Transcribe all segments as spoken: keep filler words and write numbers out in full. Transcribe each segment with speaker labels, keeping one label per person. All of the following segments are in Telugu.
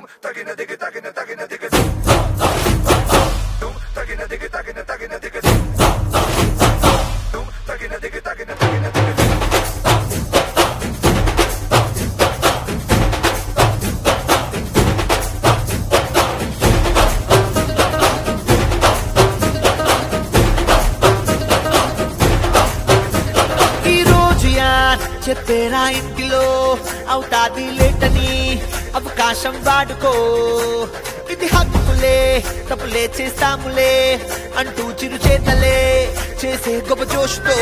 Speaker 1: చెప్పేరా ఇంటిలో అవుతాది లేటని అవకాశం వాడుకో ఇది హక్కులే తప్పులే చేస్తాములే అంటూ చిరు చేతలే చేసే గొప్ప జోష్తో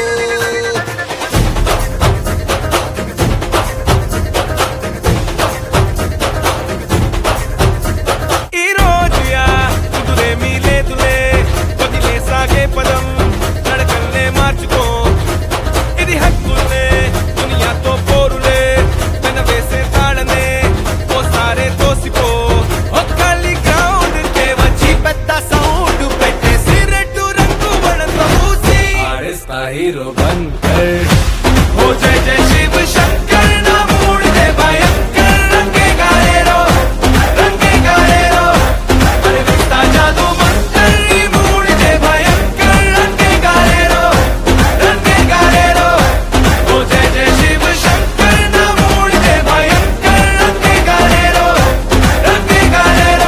Speaker 2: ఈ రోజు కుదురేమీ లేదులే వదిలే సాగే పదం నడకల్నే మార్చుకో ఇది హక్కులే దునియాతో పోరులే వెన వేసే తాళనే ఓసారే తోసిపో ఒక్కలి గ్రౌండ్ కే వచ్చి పెద్ద సౌండ్ పెట్టేసి రెడ్డు రంగు వడతో పూసి ఆడేస్తా హీరో బంకర్ ఓ జై జై శివ శంకర్ నా మూడ్ దే భయంకర్ రంగే గాలేరో రంగే గాలేరో అరే విస్తా జాదూ మంకర్ ఈ మూడ్ దే భయంకర్ రంగే గాలేరో రంగే గాలేరో ఓ జై జై శివ శంకర్ నా మూడ్ దే భయంకర్ రంగే గాలేరో రంగే గాలేరో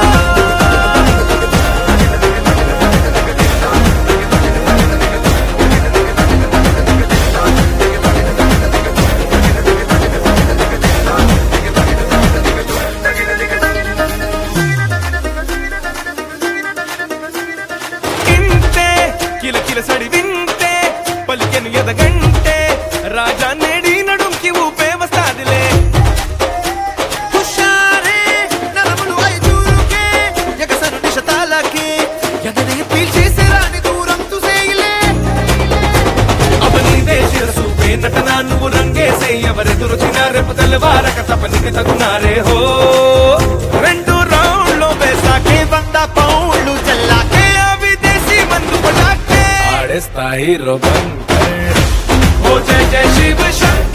Speaker 2: ఇంతే కిల కిల సడి వింటే పలికెను ఎదగంటే రాజా నేడి నడుంకి ఊపే వస్తాదిలే
Speaker 1: హుషారే నరములు ఐదూరుకే ఎగసను నిశతాలకి ఎదనే పీల్చేసే రాని దూరం తుసేయిలే
Speaker 2: అవనీదే శిరసు పే నటన నువ్వు రంగేసే ఎవరెదురొచ్చిన రేపు తెల్లవారక తపనికి తగునారే హో రెండు రౌండ్లో వేసాకే
Speaker 1: వంద పౌండ్లు చల్లాకే
Speaker 2: ఆ విదేశీ మందు పటాకే ఆడేస్తా హీరో బంకర్ ఓ జై జై శివ శంకర్